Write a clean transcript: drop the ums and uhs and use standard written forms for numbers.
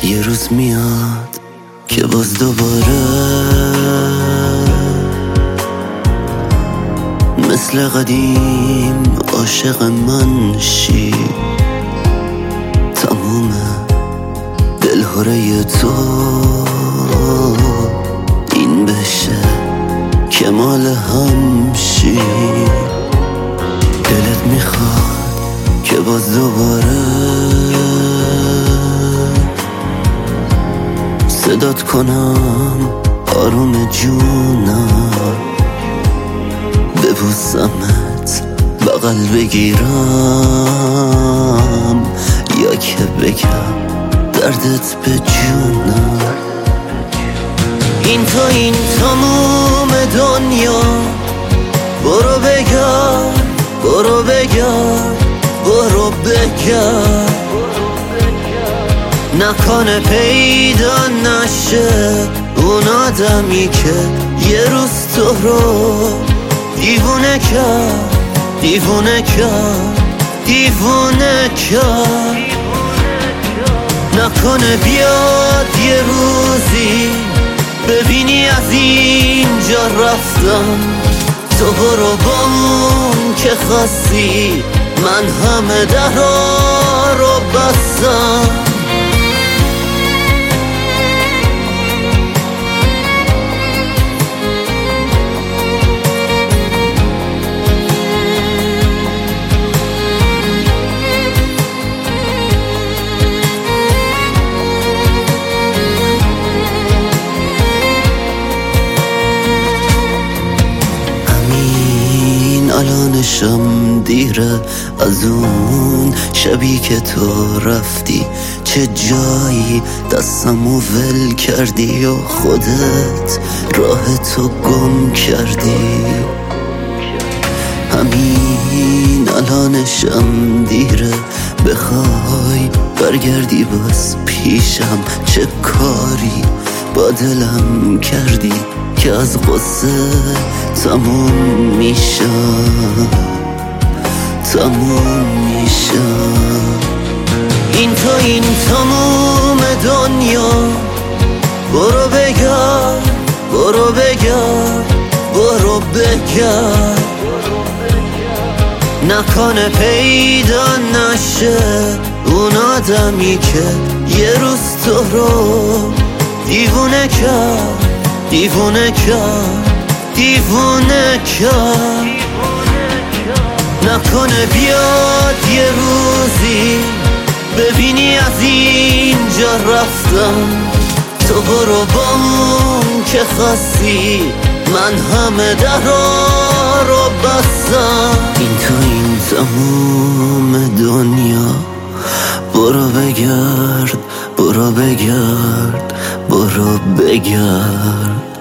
یه روز میاد که باز دوباره مثل قدیم عاشق من شی. تموم دلهوره تو این بشه که مال هم شی. دلت میخواد که باز دوباره صدات کنم آروم جونم، ببوسمت بغل بگیرم یا که بگم دردت به جونم. این تا این تموم دنیا، برو بگرد برو بگرد برو بگرد، نکنه پیدا نشه اون آدمی که یه روز تو رو دیوونه کرد دیوونه کرد دیوونه کرد. نکنه بیاد یه روزی ببینی از اینجا رفتم، تو برو با اون که خواستی، من همه درها رو بستم. الانشم دیره از اون شبی که تو رفتی، چه جایی دستمو ول کردی و خودت راه تو گم کردی. همین الانشم دیره، بخوای برگردی باز پیشم، چه کاری با دلم کردی که از قصه تموم میشم تموم میشم. این تا این تموم دنیا، برو بگرد برو بگرد برو بگرد، نکنه پیدا نشه اون آدمی که یه روز تو رو دیوونه کرد دیوونه کرد دیوونه کرد. نکنه بیاد یه روزی ببینی از اینجا رفتم، تو برو با اون که خواستی، من همه درها رو بستم. این تا این تموم دنیا، برو بگرد برو بگرد برو بگرد.